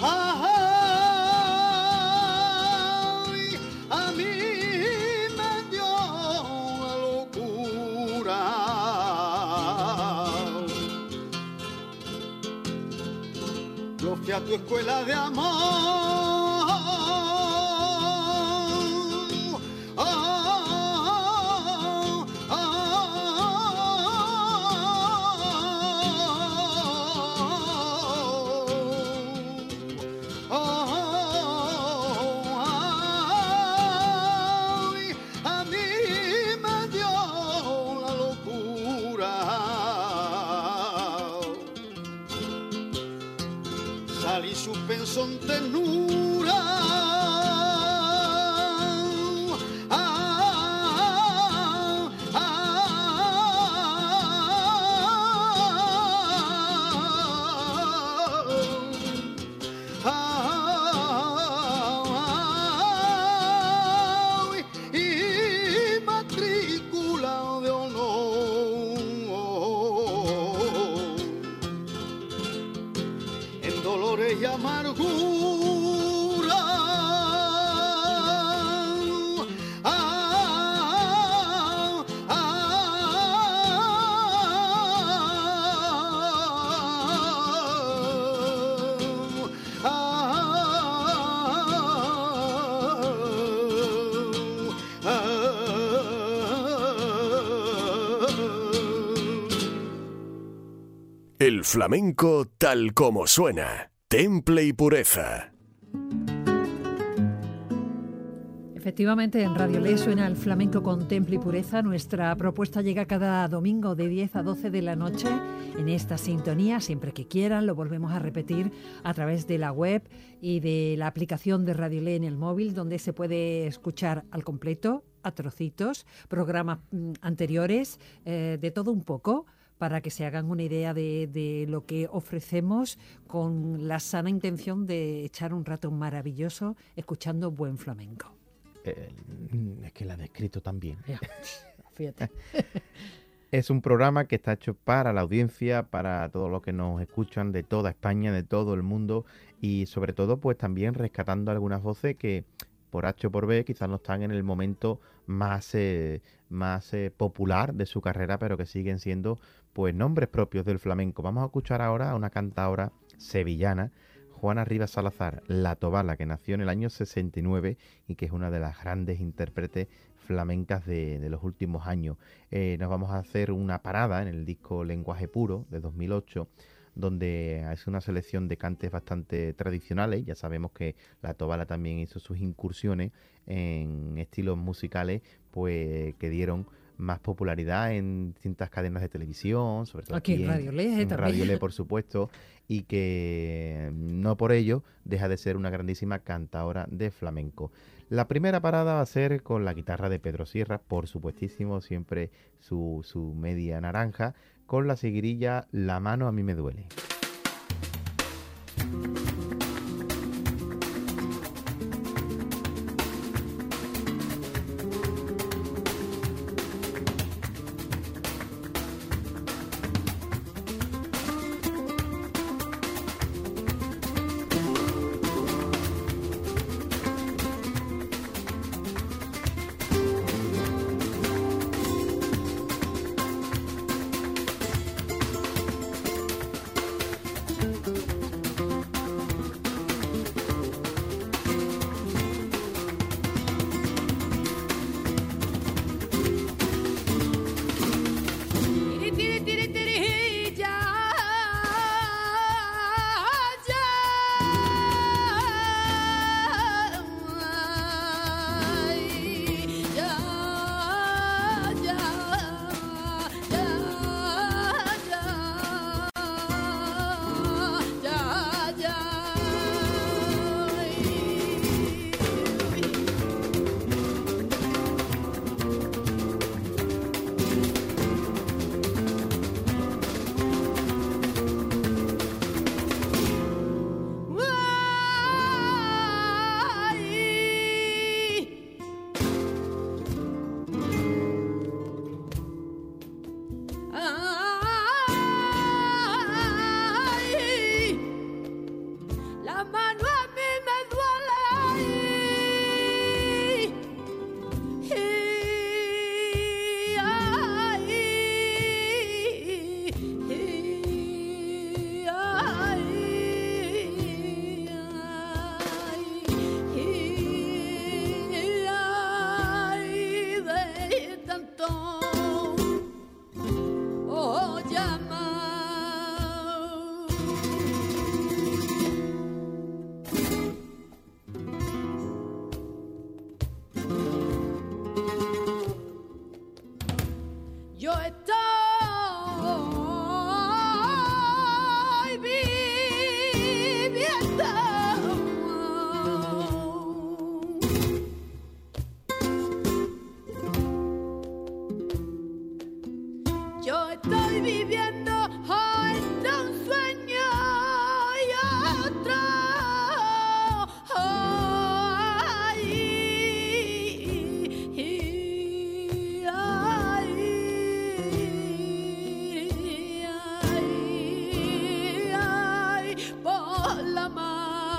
A mí me dio la locura. Yo fui a tu escuela de amor. Son ternura. Y matrícula de honor en dolores y amargura. El flamenco tal como suena. Temple y pureza. Efectivamente, en Radio Le suena el flamenco con temple y pureza. Nuestra propuesta llega cada domingo de 10 a 12 de la noche en esta sintonía. Siempre que quieran, lo volvemos a repetir a través de la web y de la aplicación de Radio Le en el móvil, donde se puede escuchar al completo, a trocitos, programas anteriores, de todo un poco, para que se hagan una idea de lo que ofrecemos con la sana intención de echar un rato maravilloso escuchando buen flamenco. Es que la ha descrito también. Fíjate. Es un programa que está hecho para la audiencia, para todos los que nos escuchan de toda España, de todo el mundo, y sobre todo pues también rescatando algunas voces que por H o por B quizás no están en el momento más popular de su carrera, pero que siguen siendo pues nombres propios del flamenco. Vamos a escuchar ahora a una cantaora sevillana, Juana Rivas Salazar, La Tobala, que nació en el año 69 y que es una de las grandes intérpretes flamencas de los últimos años. Nos vamos a hacer una parada en el disco Lenguaje Puro de 2008, donde es una selección de cantes bastante tradicionales. Ya sabemos que La Tobala también hizo sus incursiones en estilos musicales pues que dieron más popularidad en distintas cadenas de televisión, sobre todo aquí en Radio Le, en Radio Le, por supuesto, y que no por ello deja de ser una grandísima cantaora de flamenco. La primera parada va a ser con la guitarra de Pedro Sierra, por supuestísimo, siempre su media naranja, con la seguirilla La mano a mí me duele.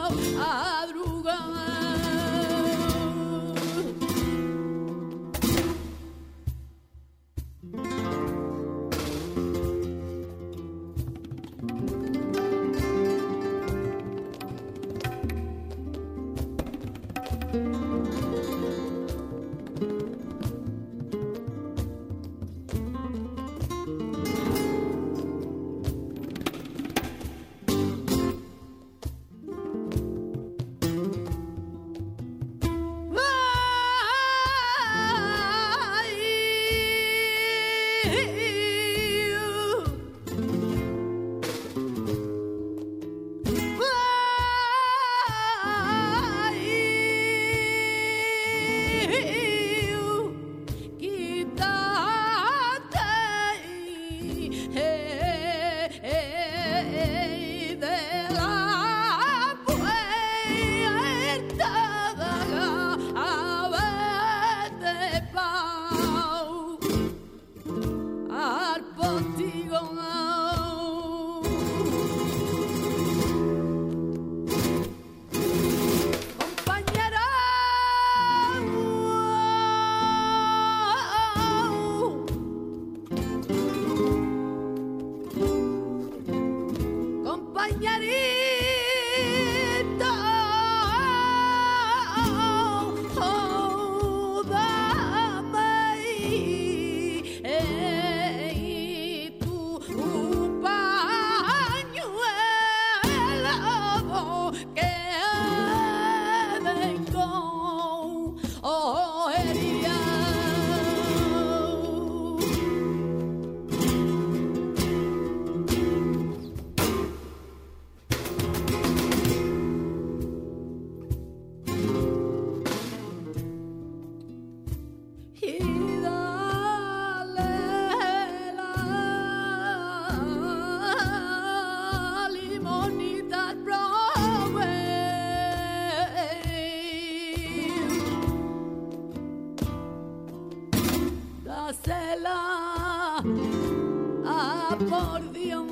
Por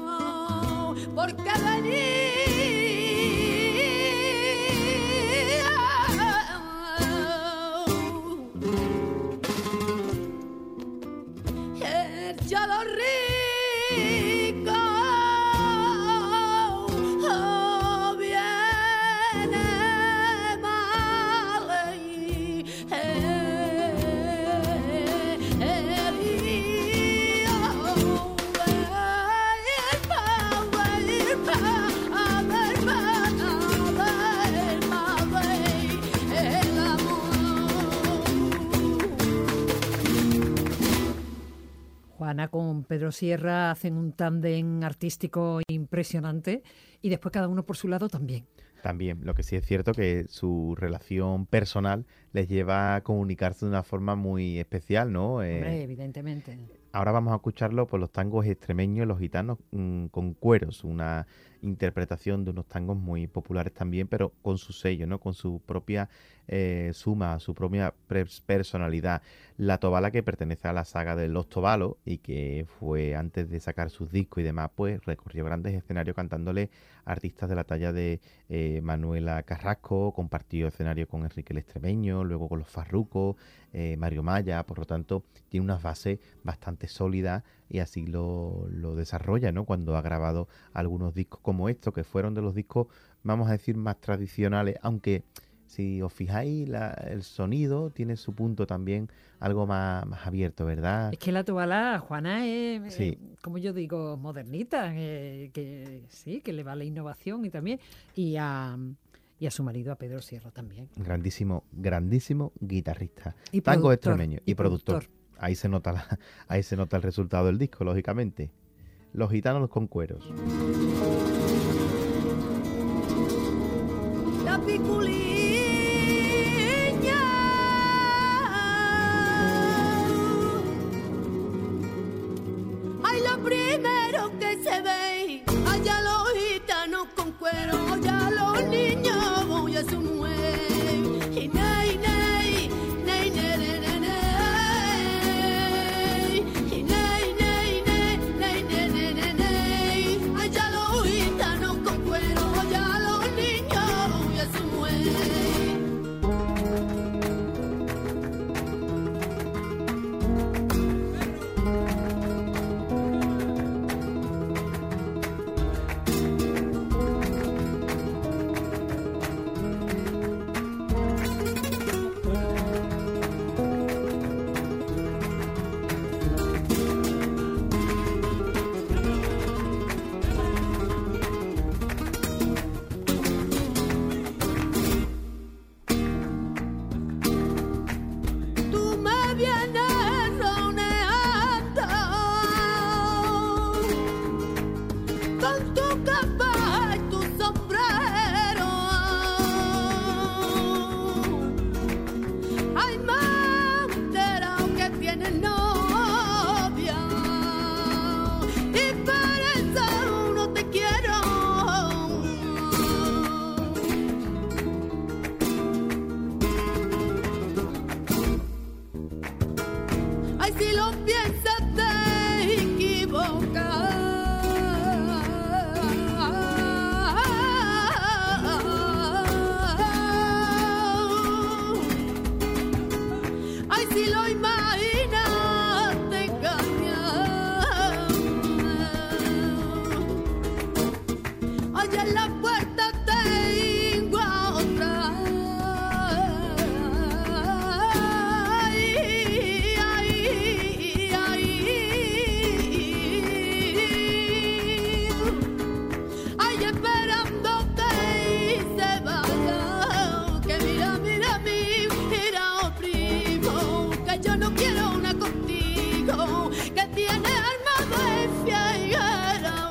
Dios, porque venía ya los ricos viene mal Juana con Pedro Sierra hacen un tándem artístico impresionante y después cada uno por su lado también. También, lo que sí es cierto que su relación personal les lleva a comunicarse de una forma muy especial, ¿no? Hombre, evidentemente. Ahora vamos a escucharlo por los tangos extremeños, los gitanos con cueros, una interpretación de unos tangos muy populares también, pero con su sello, ¿no? Con su propia suma, su propia personalidad. La Tobala, que pertenece a la saga de Los Tobalos y que fue antes de sacar sus discos y demás, pues recorrió grandes escenarios cantándole a artistas de la talla de Manuela Carrasco, compartió escenario con Enrique el Extremeño, luego con los Farrucos, Mario Maya. Por lo tanto tiene unas bases bastante sólidas y así lo desarrolla, ¿no? Cuando ha grabado algunos discos como estos, que fueron de los discos, vamos a decir, más tradicionales, aunque si os fijáis, el sonido tiene su punto también algo más abierto, ¿verdad? Es que la Tobala, Juana, es, sí, como yo digo, modernita, que sí, que le va la innovación y también, y a su marido, a Pedro Sierra también. Grandísimo guitarrista. Y tango extremeño y productor. Ahí se nota el resultado del disco, lógicamente. Los gitanos con cueros. La piculiña, ay, lo primero que se ve, allá los gitanos con cuero, ya los niños voy a su mujer, y nay, nay, nay, nay, nay, nay, nay, y nay, nay, nay, nay, nay, nay, nay, nay, allá los gitanos con cuero, ya los niños con tu capa y tu sombrero. Ay, mantera que tiene novia y por eso no te quiero. Ay, si lo piensas te equivocas. Ay, si lo imaginas te engañas. Ay, en la puerta tengo a otra. Ay, ay, ay. Ay, esperándote y se vaya. Que mira, mira, mira, oh primo, que yo no quiero una contigo, que tiene alma de fiera.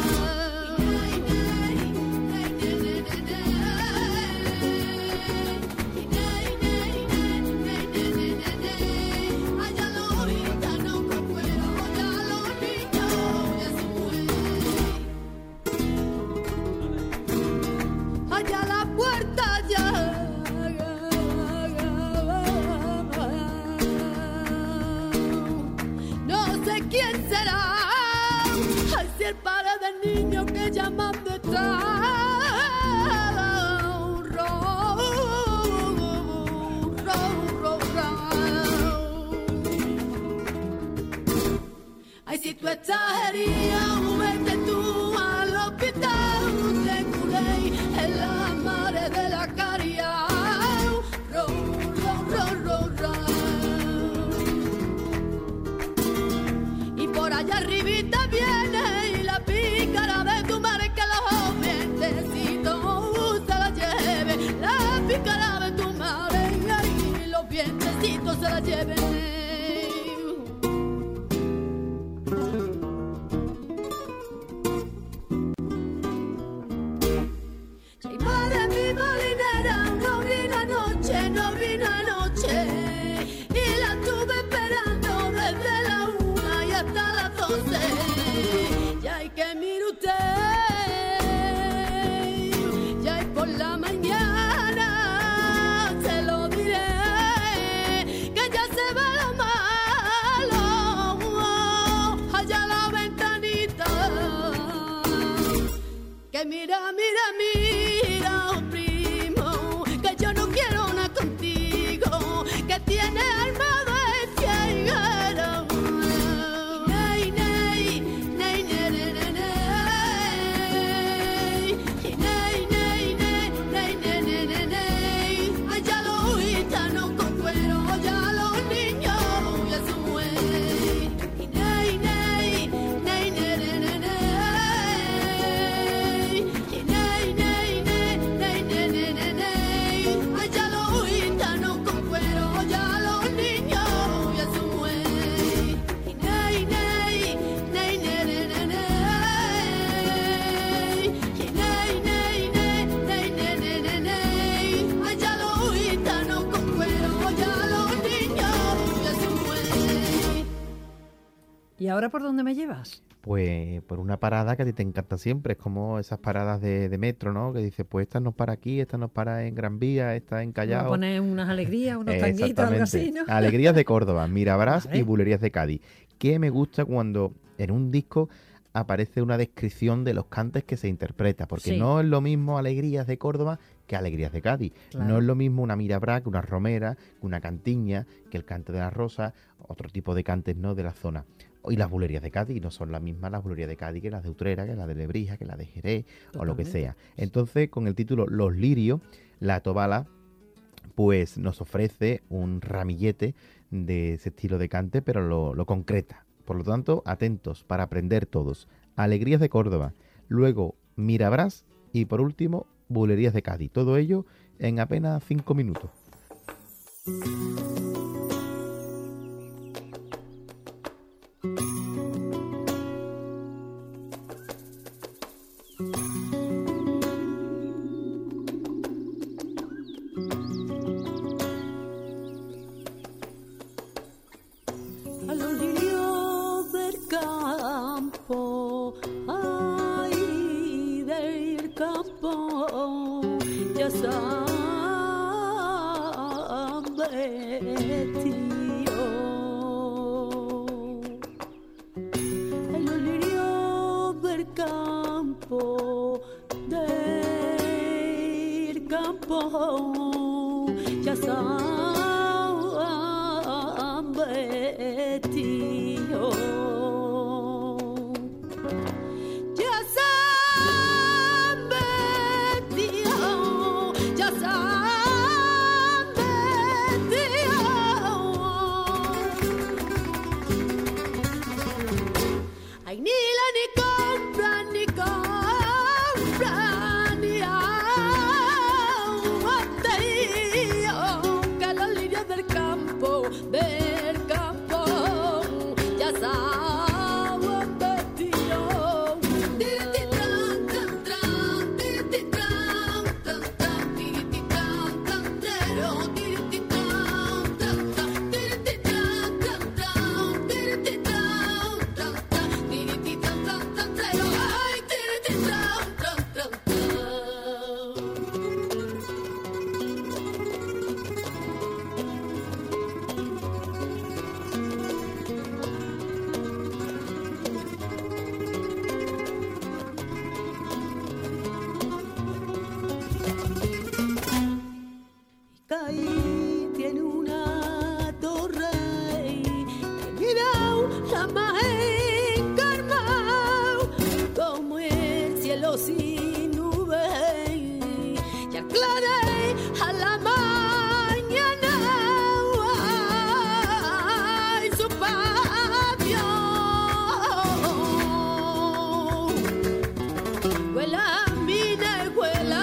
Allá los gitanos con cuero, allá los niños y a su mujer. Allá la puerta ya. No sé quién será. Ay, si el padre del niño que llamando está. Ay, si tú estás herida, vete tú al hospital, te curé en la madre de la caridad. Ro, ro, ro, ro, ro. Y por allá arribita viene y la pícara de tu madre que los vientecitos se la lleve. La pícara de tu madre y los vientecitos se la lleven. Ay, madre, mi molinera, no vino anoche, no vino anoche. Y la estuve esperando desde la 1 y hasta las 12. Y hay que mire usted, ya hay por la mañana, se lo diré, que ya se ve lo malo, allá la ventanita. Que mira, mira, mira, oh primo, que yo no quiero una contigo, que tiene alma de fiera. Nay, nay, nay, nay, nay, nay, nay, nay, nay, nay, nay, nay, nay, nay. Allá los gitanos con cuero, allá los niños y a su mujer. Nay, nay, nay, nay, nay, nay, nay. Nay, nay, nay, nay, nay, nay, nay, nay. Allá los gitanos con cuero, allá los niños y a su mujer. Nay, nay, nay, nay, nay, nay, nay. Nay, nay, nay, nay, nay, nay, nay, nay. Allá los gitanos con cuero, allá los niños y a su mujer. ¿Y ahora por dónde me llevas? Pues por una parada que a ti te encanta siempre, es como esas paradas de metro, ¿no? Que dices, pues esta nos para aquí, esta nos para en Gran Vía, esta en Callao. Vamos a poner unas alegrías, unos tanguitos, algo así, ¿no? Alegrías de Córdoba, Mirabrás Vale. y Bulerías de Cádiz. Que me gusta cuando en un disco aparece una descripción de los cantes que se interpreta, porque Sí. no es lo mismo Alegrías de Córdoba que Alegrías de Cádiz. Claro. No es lo mismo una Mirabrás que una romera, que una cantiña, que el cante de la rosa, otro tipo de cantes, ¿no?, de la zona. Y las bulerías de Cádiz no son las mismas las bulerías de Cádiz que las de Utrera, que las de Lebrija, que las de Jerez o lo que Totalmente. sea. Entonces, con el título Los Lirios, la Tobala pues nos ofrece un ramillete de ese estilo de cante, pero lo concreta. Por lo tanto, atentos para aprender todos. Alegrías de Córdoba, luego Mirabrás y por último Bulerías de Cádiz. Todo ello en apenas 5 minutos. En los lirios del campo, ya saben vestido. Ay, ni la ni compran, ni que los lirios del campo, ya saben vestido. Ahí tiene una torre que mira la más encarnada como el cielo sin nubes y aclaré a la mañana y su patio huela mina y huela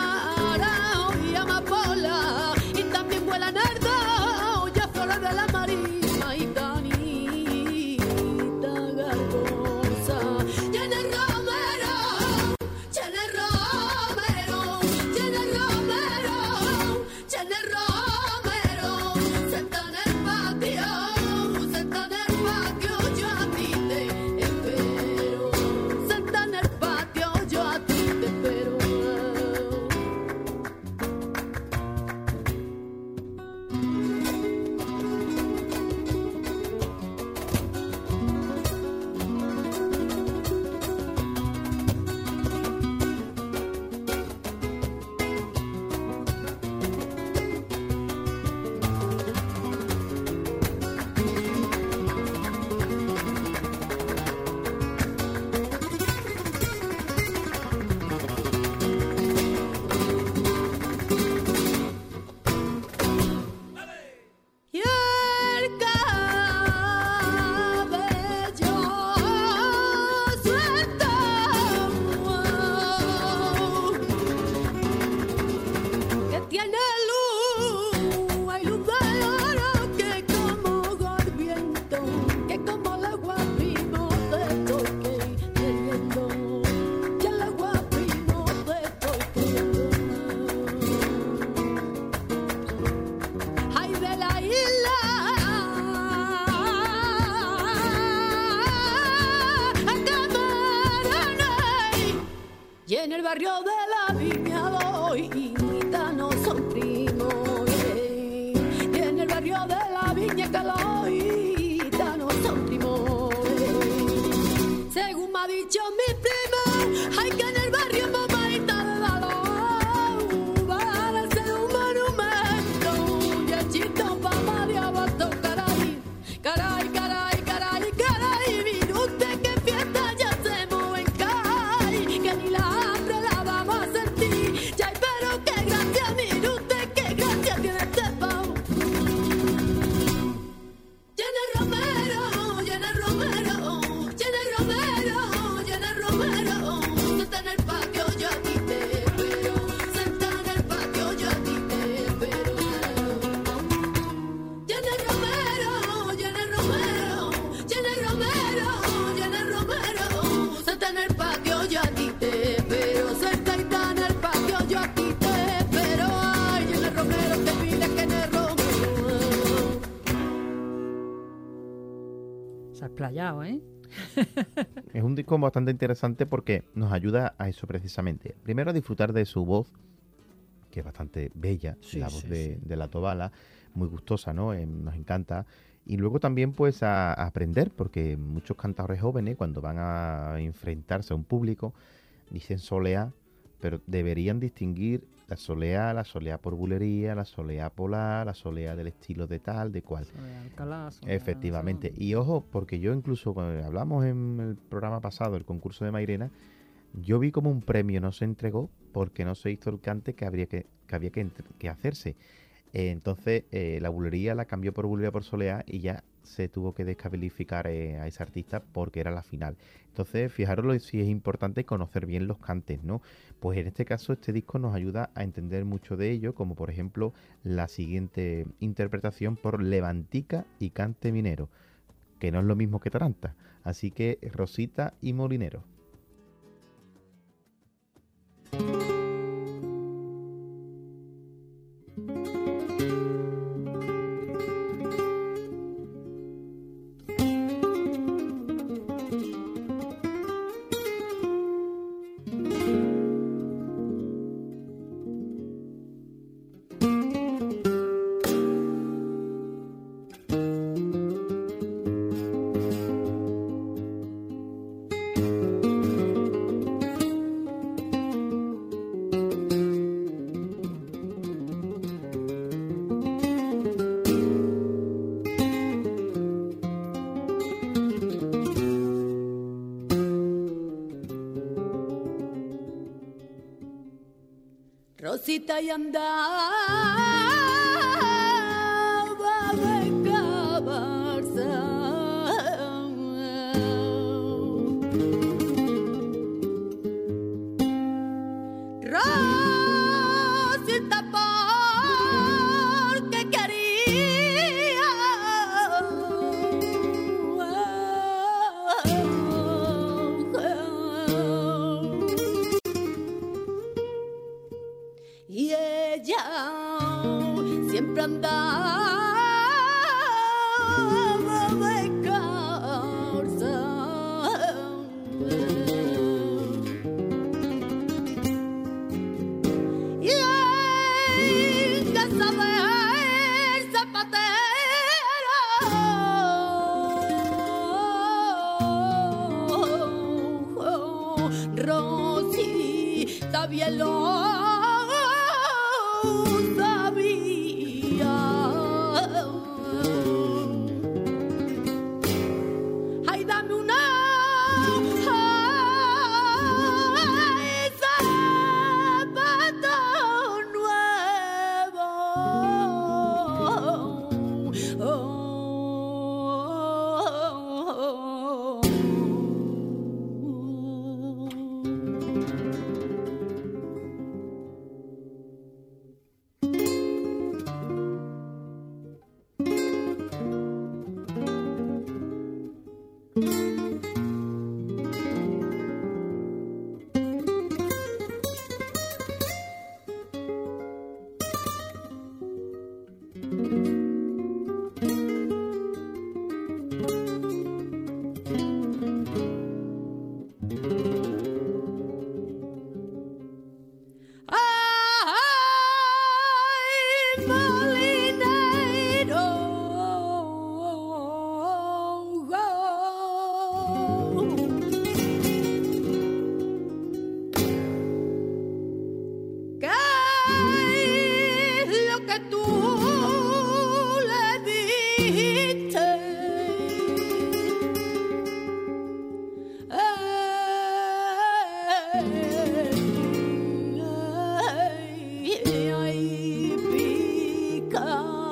y en el barrio de la Viña Doy gitanos son primos, y en el barrio de la Viña que los gitanos son primos, según me ha dicho mi prima, hay que en el barrio mamaita de valor para hacer un monumento y el chito pa' María Bato, caray, caray, caray, caray, caray, mire usted que fiesta ya hacemos en Cay, que ni la playado, ¿eh? Es un disco bastante interesante porque nos ayuda a eso precisamente. Primero a disfrutar de su voz que es bastante bella, Sí, la voz sí, de, sí. de La Tobala, muy gustosa, ¿no? Nos encanta. Y luego también pues a aprender, porque muchos cantadores jóvenes cuando van a enfrentarse a un público dicen soleá, pero deberían distinguir la soleá por bulería, la soleá polar, la soleá del estilo de tal, de cual. Soleá Alcalá, soleá Efectivamente. Sol. Y ojo, porque yo incluso cuando hablamos en el programa pasado, el concurso de Mairena, yo vi como un premio no se entregó porque no se hizo el cante que había que hacerse. Entonces la bulería la cambió por bulería por soleá y ya se tuvo que descalificar a ese artista porque era la final. Entonces, fijaros si es importante conocer bien los cantes, ¿no? Pues en este caso este disco nos ayuda a entender mucho de ello, como por ejemplo la siguiente interpretación por Levantica y Cante Minero, que no es lo mismo que Taranta. Así que Rosita y Molinero. Rosita y andaba de cabarza. Rosita porque quería y ella siempre andaba descalza. Y en casa del zapatero, Rosita bien lo sabía. Ay, dame una zapato nuevo. Ay, molinero, ¿qué es lo que tú le diste? Ay, pica,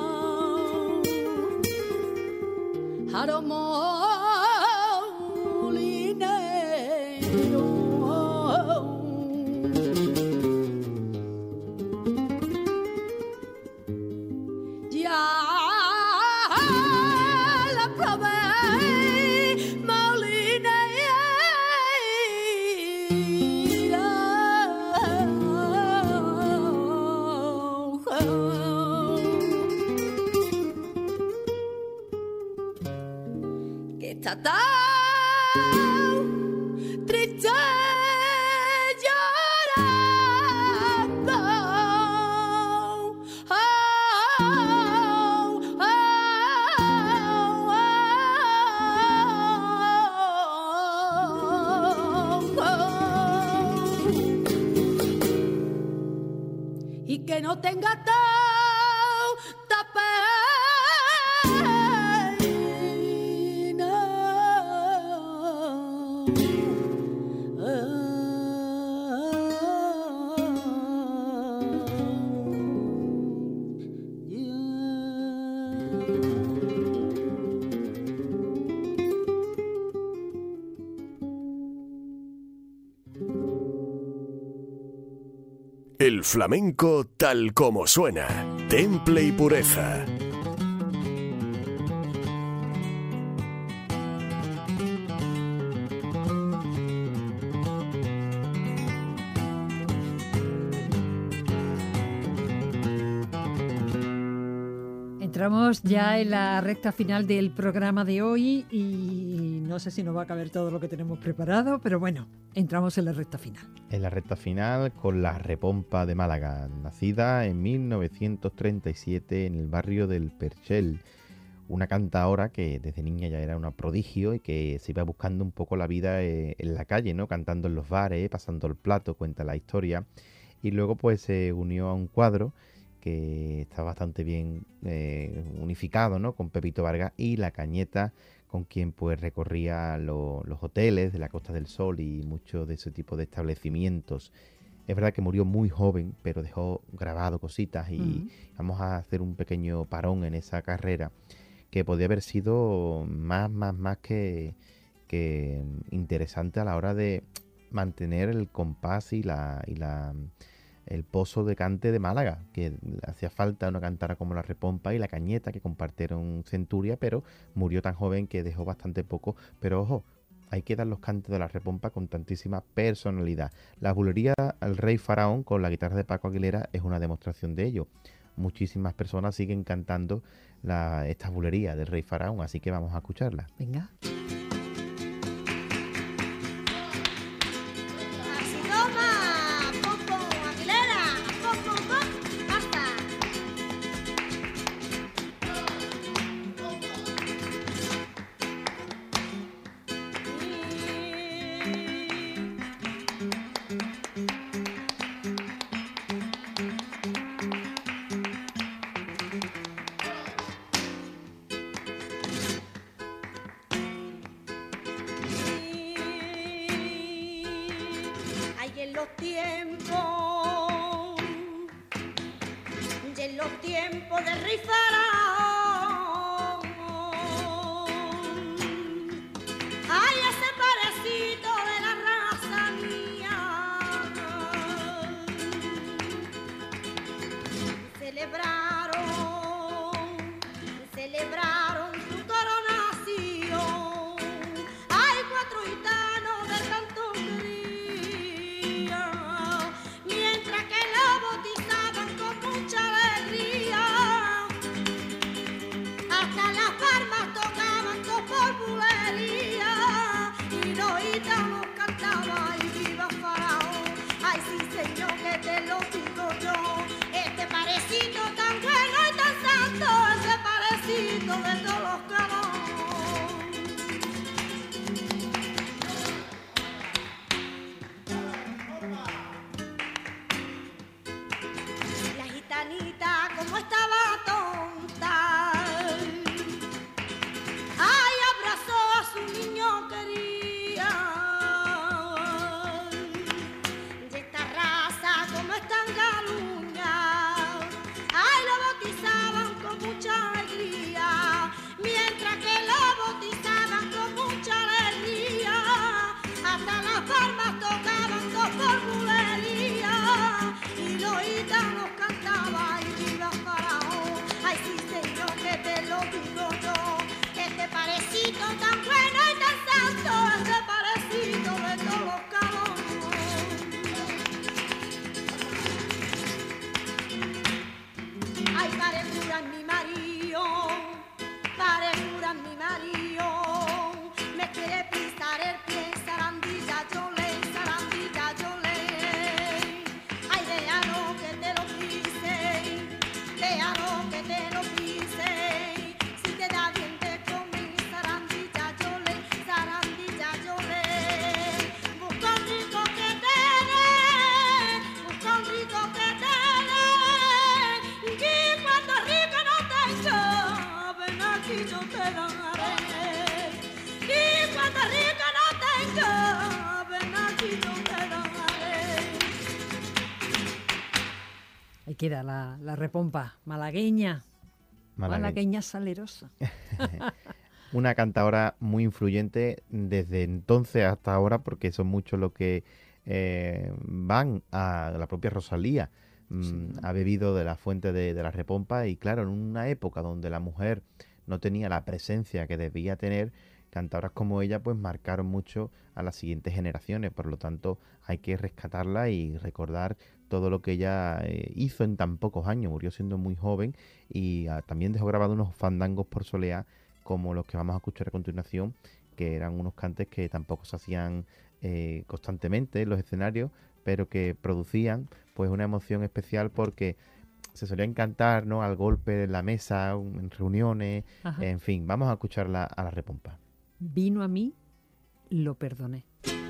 molinero. Ya la probé, molinero. Que está tan triste llorando. que no tenga tanta El flamenco tal como suena. Temple y pureza. Entramos ya en la recta final del programa de hoy y no sé si nos va a caber todo lo que tenemos preparado, pero bueno, entramos en la recta final. En la recta final con la Repompa de Málaga, nacida en 1937 en el barrio del Perchel. Una cantaora que desde niña ya era una prodigio y que se iba buscando un poco la vida en la calle, ¿no? Cantando en los bares, pasando el plato, cuenta la historia. Y luego pues se unió a un cuadro que está bastante bien unificado, ¿no? Con Pepito Vargas y La Cañeta, con quien pues recorría los hoteles de la Costa del Sol y muchos de ese tipo de establecimientos. Es verdad que murió muy joven, pero dejó grabado cositas y vamos a hacer un pequeño parón en esa carrera que podía haber sido más que interesante a la hora de mantener el compás y el pozo de cante de Málaga, que hacía falta una cantara como la Repompa y La Cañeta, que compartieron centuria, pero murió tan joven que dejó bastante poco. Pero ojo, hay que dar los cantes de la Repompa con tantísima personalidad. La bulería al Rey Faraón con la guitarra de Paco Aguilera es una demostración de ello. Muchísimas personas siguen cantando esta bulería del Rey Faraón, así que vamos a escucharla. Venga. Celebraron su coronación. Hay 4 gitanos de Cantón Quería, mientras que lo bautizaban con mucha alegría. queda la repompa malagueña. Malagueña salerosa. Una cantadora muy influyente desde entonces hasta ahora, porque son muchos los que van a la propia Rosalía. Ha bebido de la fuente de la repompa, y claro, en una época donde la mujer no tenía la presencia que debía tener, cantadoras como ella pues marcaron mucho a las siguientes generaciones. Por lo tanto, hay que rescatarla y recordar todo lo que ella hizo en tan pocos años. Murió siendo muy joven, y también dejó grabado unos fandangos por soleá como los que vamos a escuchar a continuación, que eran unos cantes que tampoco se hacían constantemente en los escenarios, pero que producían pues una emoción especial, porque se solían cantar, ¿no?, al golpe de la mesa, en reuniones. Ajá. En fin, vamos a escucharla a la repompa. Vino a mí, lo perdoné.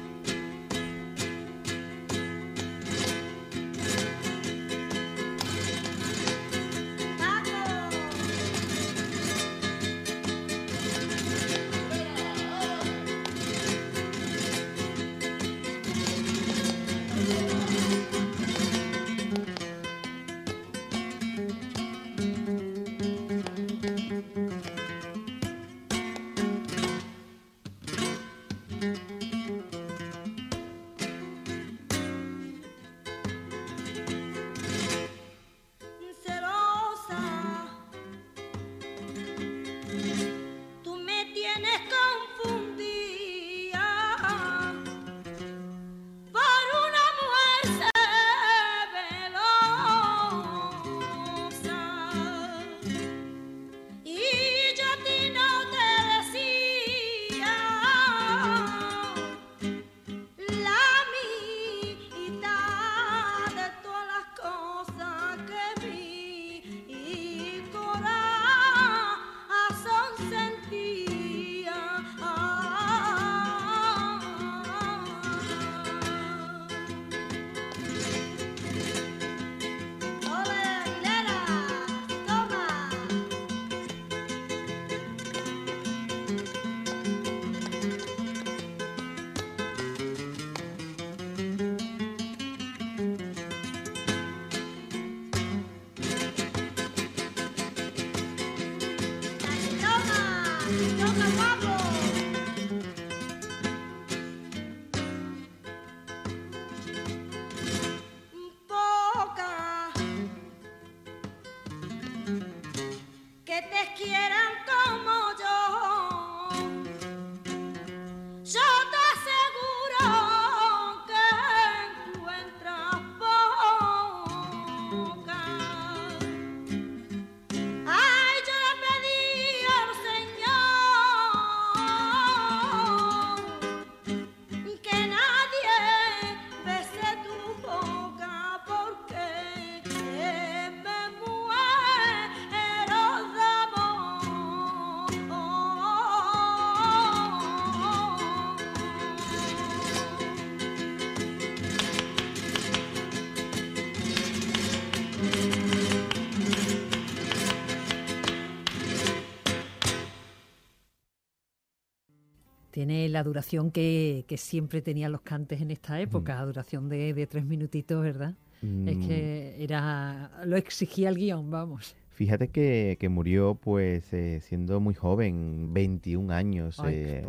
Tiene la duración que siempre tenían los cantes en esta época, duración de 3 minutitos, ¿verdad? Es que lo exigía el guión, vamos. Fíjate que murió pues siendo muy joven, 21 años. Ay,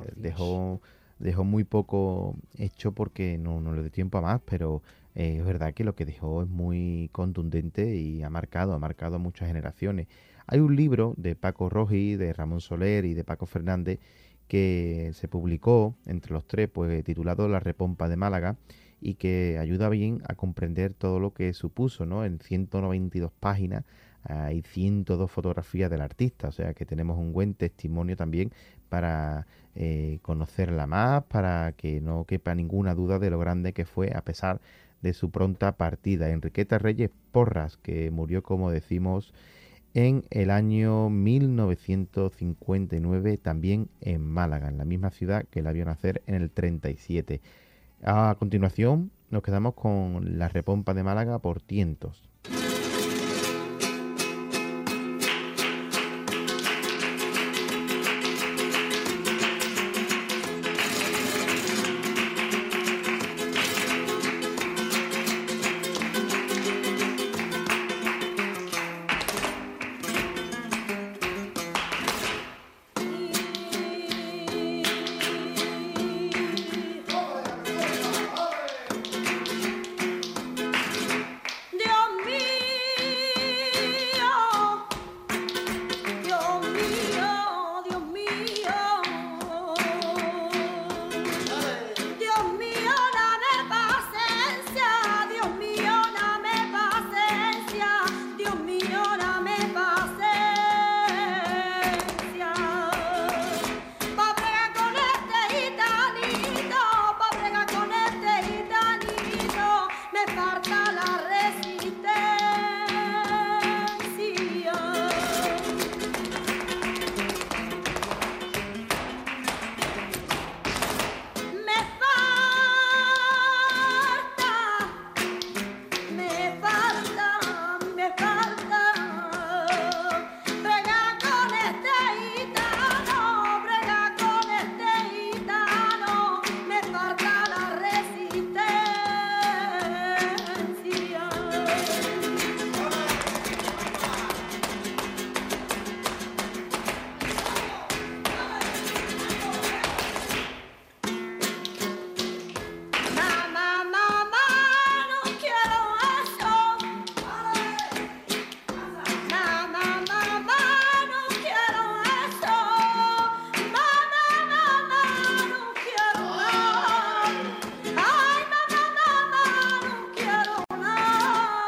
dejó muy poco hecho porque no le dio tiempo a más, pero es verdad que lo que dejó es muy contundente y ha marcado a muchas generaciones. Hay un libro de Paco Rogi, de Ramón Soler y de Paco Fernández que se publicó entre los tres, pues titulado La Repompa de Málaga, y que ayuda bien a comprender todo lo que supuso, ¿no? En 192 páginas hay 102 fotografías del artista, o sea que tenemos un buen testimonio también para conocerla más, para que no quepa ninguna duda de lo grande que fue a pesar de su pronta partida. Enriqueta Reyes Porras, que murió, como decimos, en el año 1959, también en Málaga, en la misma ciudad que la vio nacer en el 37. A continuación nos quedamos con La Repompa de Málaga por Tientos. falta la resistencia. Me falta bregar con este gitano, bregar con este gitano, me falta la resistencia. Mamá, mamá, no quiero eso. Mamá, mamá, no quiero eso. Mamá, mamá, no quiero nada. Ay, mamá, mamá, no quiero nada.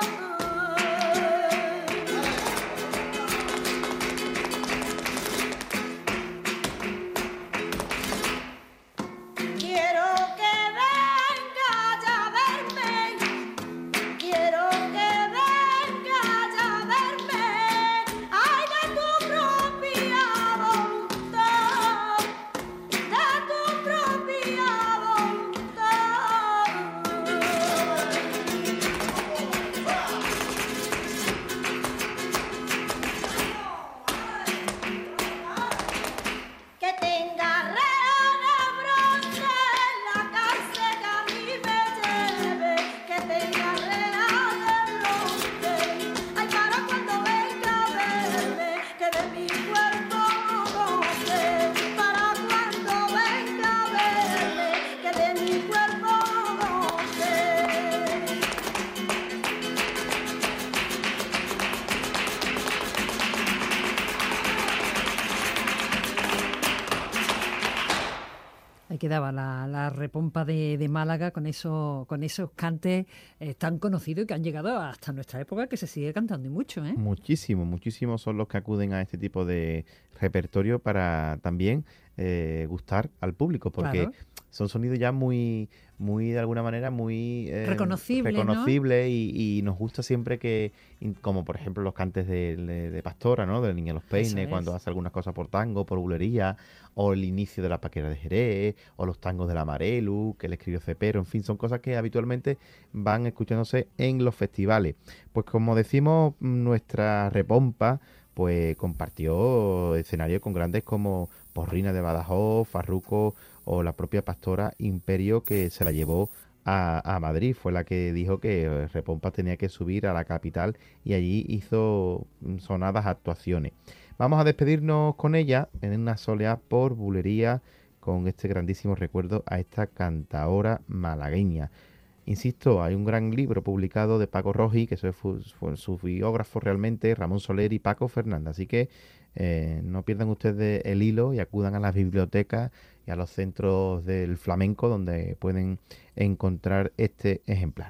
Quiero que venga ya a verme, quiero que venga ya a verme, ay, de tu propia voluntad, de tu propia voluntad. Que tenga real de bronce en la cárcel que a mí me lleve, que tenga real de bronce, ay, para cuando venga a verme, que de mi cuerpo no goce, para cuando venga a verme, que de mi cuerpo no goce. Ahí quedaba la repompa de Málaga con esos cantes tan conocidos y que han llegado hasta nuestra época, que se sigue cantando y mucho, ¿eh? Muchísimos son los que acuden a este tipo de repertorio para también gustar al público, porque Claro. son sonidos ya muy de alguna manera muy Reconocibles, ¿no? reconocibles y nos gusta siempre que, como por ejemplo los cantes de Pastora, ¿no? Del Niño de los Peines, Eso es. cuando hace algunas cosas por tango, por bulería, o el inicio de la Paquera de Jerez, o los tangos de la Marelu, que le escribió Cepero, en fin, son cosas que habitualmente van escuchándose en los festivales. Pues como decimos, nuestra repompa pues compartió escenario con grandes como Porrina de Badajoz, Farruco o la propia Pastora Imperio, que se la llevó a Madrid. Fue la que dijo que Repompa tenía que subir a la capital y allí hizo sonadas actuaciones. Vamos a despedirnos con ella en una soleá por bulería, con este grandísimo recuerdo a esta cantaora malagueña. Insisto, hay un gran libro publicado de Paco Roji, que fue su biógrafo realmente, Ramón Soler y Paco Fernández. Así que no pierdan ustedes el hilo y acudan a las bibliotecas y a los centros del flamenco donde pueden encontrar este ejemplar.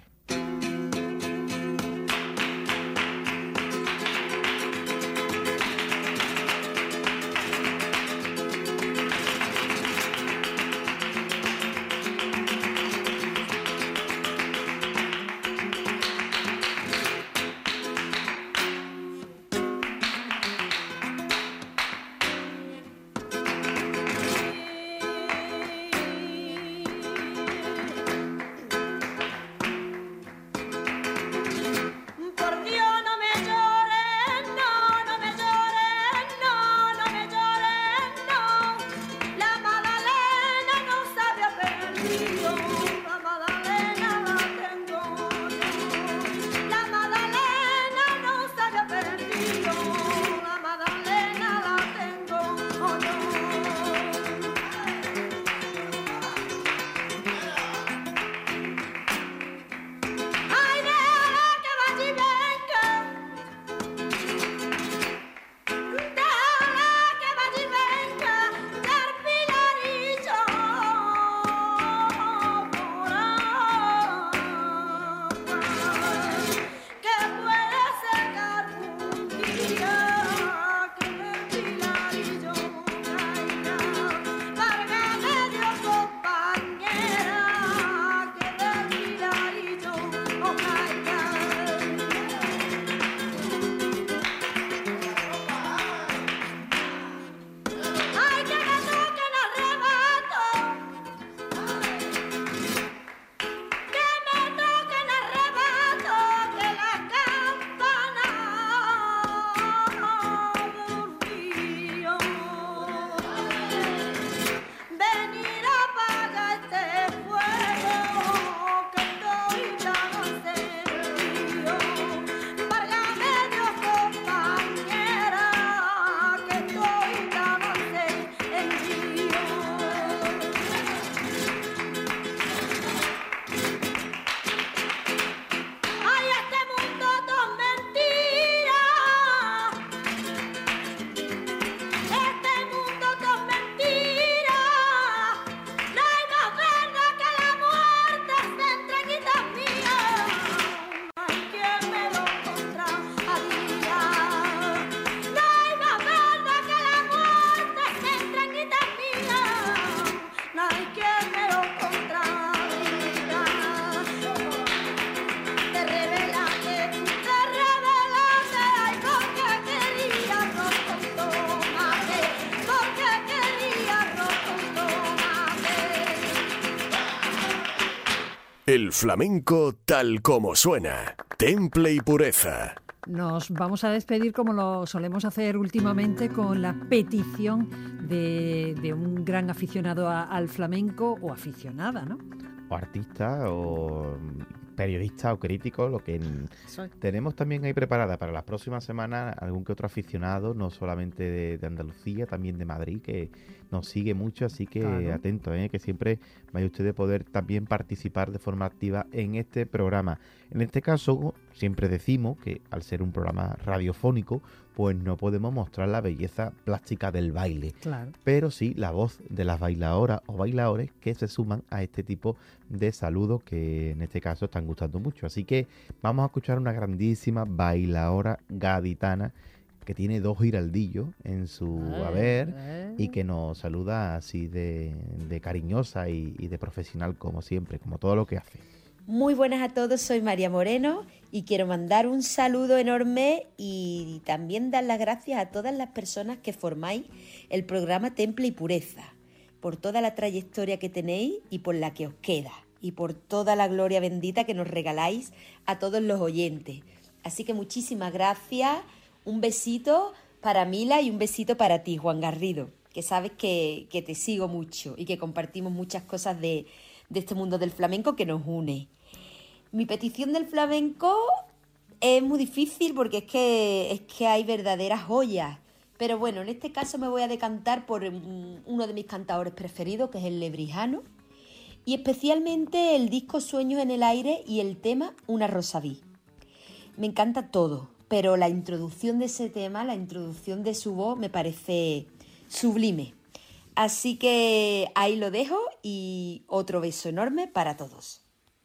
El flamenco tal como suena. Temple y pureza. Nos vamos a despedir como lo solemos hacer últimamente con la petición de un gran aficionado al flamenco o aficionada, ¿no? O artista, o periodista o crítico, lo que tenemos también ahí preparada para las próximas semanas algún que otro aficionado, no solamente de Andalucía, también de Madrid, que nos sigue mucho, así que claro, atentos, que siempre vaya usted a poder también participar de forma activa en este programa. En este caso, siempre decimos que al ser un programa radiofónico, pues no podemos mostrar la belleza plástica del baile, claro, pero sí la voz de las bailadoras o bailadores que se suman a este tipo de saludos que en este caso están gustando mucho. Así que vamos a escuchar una grandísima bailadora gaditana que tiene 2 giraldillos en su haber y que nos saluda así de cariñosa y de profesional como siempre, como todo lo que hace. Muy buenas a todos, soy María Moreno y quiero mandar un saludo enorme y también dar las gracias a todas las personas que formáis el programa Temple y Pureza, por toda la trayectoria que tenéis y por la que os queda, y por toda la gloria bendita que nos regaláis a todos los oyentes. Así que muchísimas gracias, un besito para Mila y un besito para ti, Juan Garrido, que sabes que te sigo mucho y que compartimos muchas cosas de este mundo del flamenco que nos une. Mi petición del flamenco es muy difícil porque es que hay verdaderas joyas, pero bueno, en este caso me voy a decantar por uno de mis cantadores preferidos, que es el Lebrijano, y especialmente el disco Sueños en el Aire y el tema Una Rosaví. Me encanta todo, pero la introducción de ese tema, la introducción de su voz me parece sublime. Así que ahí lo dejo y otro beso enorme para todos.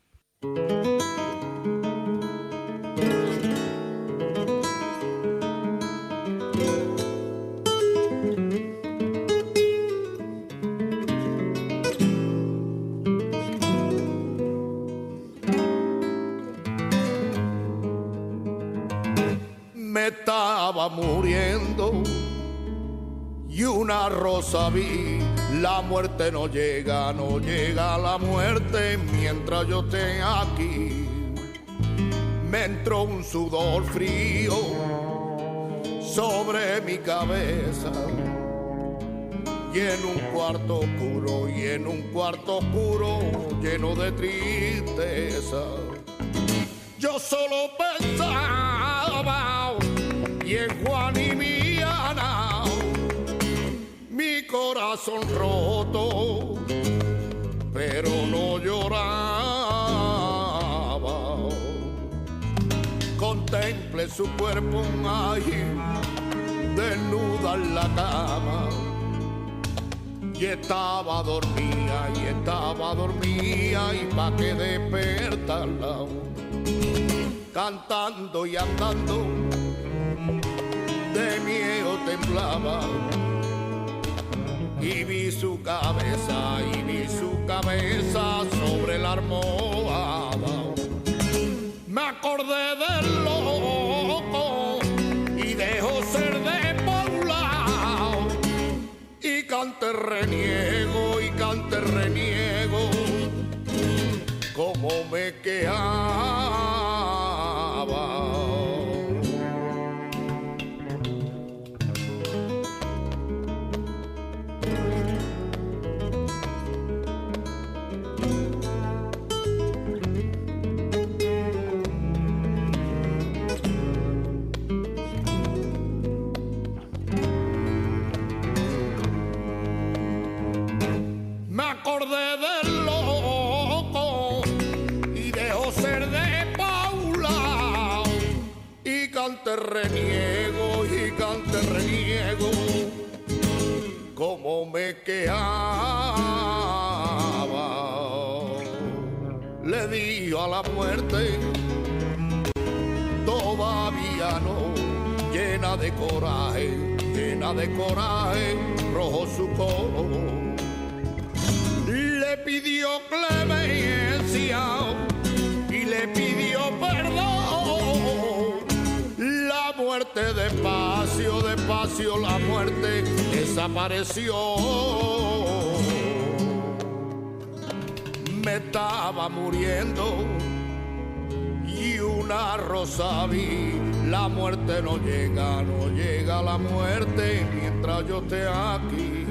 Me estaba muriendo y una rosa vi. La muerte no llega la muerte mientras yo esté aquí. Me entró un sudor frío sobre mi cabeza y en un cuarto oscuro lleno de tristeza. Yo solo pensaba y en Juan y mi Ana, mi corazón roto, pero no lloraba. Contemplé su cuerpo ahí, desnuda en la cama, y estaba dormida, y pa' que despertarla, cantando y andando, de miedo temblaba. Y vi su cabeza sobre la almohada. Me acordé del loco y de José de Paula, y cante reniego, como me quejaba. Acordé del loco y de José de Paula, y cante reniego, como me quejaba. Le di a la muerte, todavía no, llena de coraje, rojo su color. Le pidió clemencia y le pidió perdón. La muerte despacio, la muerte me estaba muriendo y una rosa vi. La muerte no llega la muerte mientras yo esté aquí.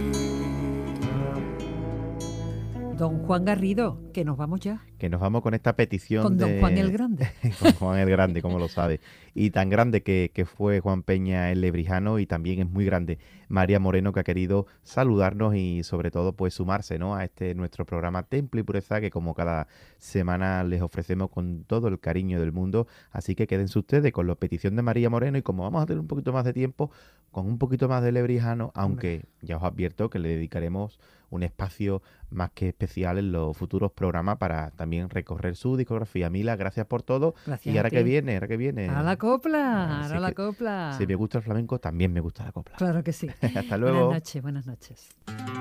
Don Juan Garrido, que nos vamos ya. Que nos vamos con esta petición con Don Juan el Grande. Con Juan el Grande, como lo sabe. Y tan grande que fue Juan Peña el Lebrijano, y también es muy grande María Moreno, que ha querido saludarnos y sobre todo pues sumarse, ¿no?, a este nuestro programa Temple y Pureza, que como cada semana les ofrecemos con todo el cariño del mundo. Así que quédense ustedes con la petición de María Moreno, y como vamos a tener un poquito más de tiempo, con un poquito más de Lebrijano, aunque ya os advierto que le dedicaremos un espacio más que especial en los futuros programas para también recorrer su discografía. Mila, gracias por todo. Gracias. Y ahora que viene. A la copla, ahora la copla. Si me gusta el flamenco, también me gusta la copla. Claro que sí. Hasta luego. Buenas noches.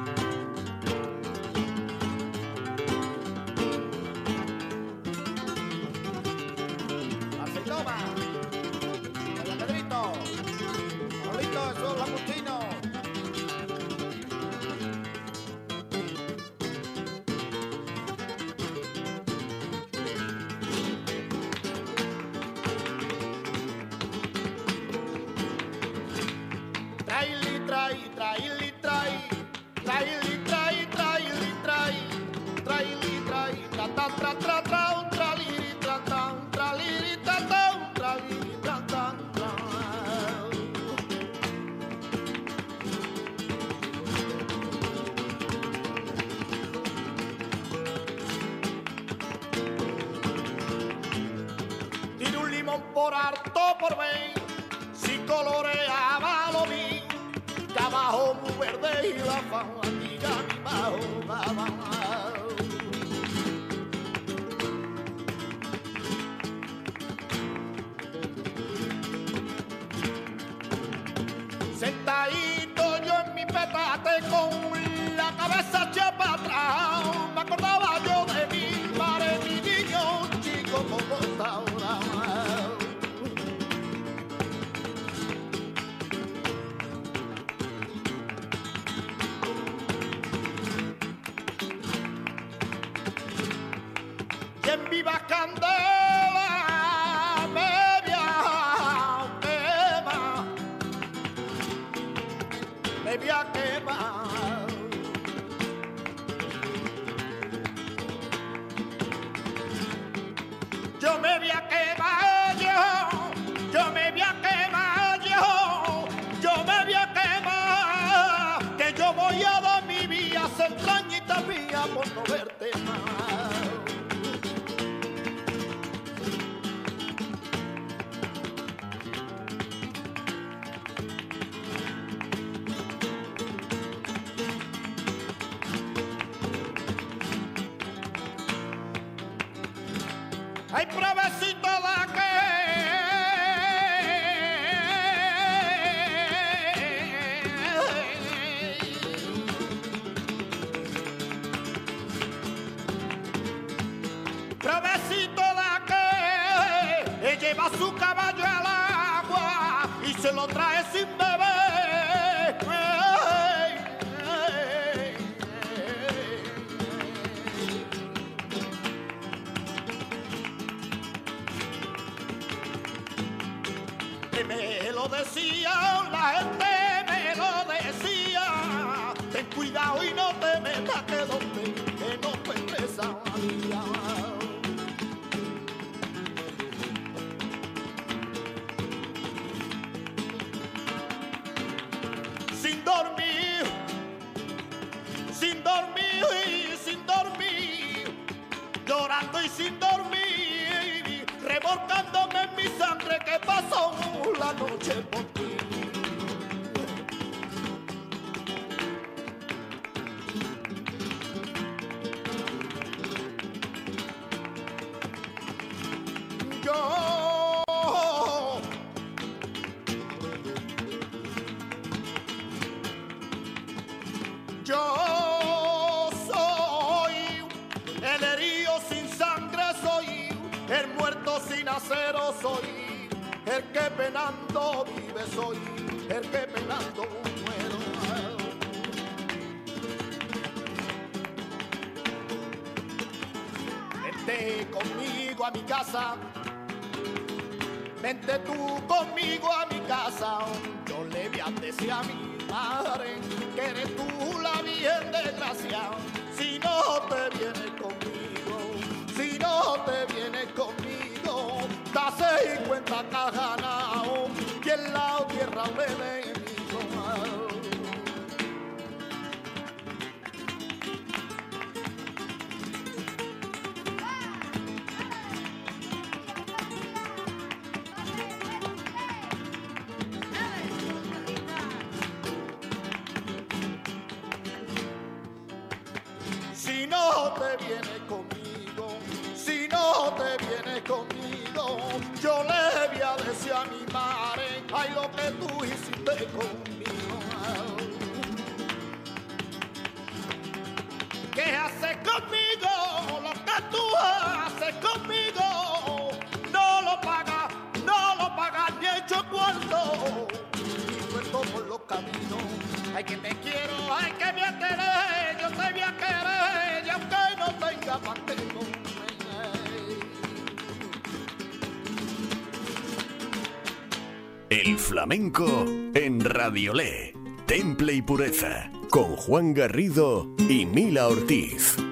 Tiro un limón por harto por ver si coloreaba lo mío, que abajo muy verde y la fanática mi bajo daba. Sentadito yo en mi petate con la cabeza hecha para atrás, me acordaba yo de mi madre, mi niño chico como está ahora. Y en viva candela me voy a quemar. Yo me voy a quemar, yo me voy a quemar, yo me voy a quemar, que yo voy a dar mi vida, entrañita mía, por no verte más. Hay provecito la provecito la que lleva su caballo al agua y se lo trae sin beber. Me lo decía, la gente me lo decía, ten cuidado y no te metas que no encuentres a María. Sin dormir, sin dormir y sin dormir, llorando y sin dormir, revolcándome en mi sangre que pasó la noche por ti. Yo soy el herido sin sangre, soy el muerto sin acero, soy el que penando vive, soy el que penando muero. vente conmigo a mi casa. Vente tú conmigo a mi casa. Yo le voy a decir a mi madre que eres tú la Virgen de Gracia. Si no te vienes conmigo, si no te vienes conmigo, dase cuenta que has ganado y en la tierra un enemigo. Si no te vienes conmigo, si no te vienes conmigo, yo le voy a decir a mi madre, ay, lo que tú hiciste conmigo. ¿Qué haces conmigo? Lo que tú haces conmigo, no lo pagas ni hecho cuarto. Y suelto por los caminos, ay, que te quiero, ay, que me voy a querer, yo te voy a querer, y aunque no tenga mantengo. El flamenco en Radiolé, Temple y Pureza, con Juan Garrido y Mila Ortiz.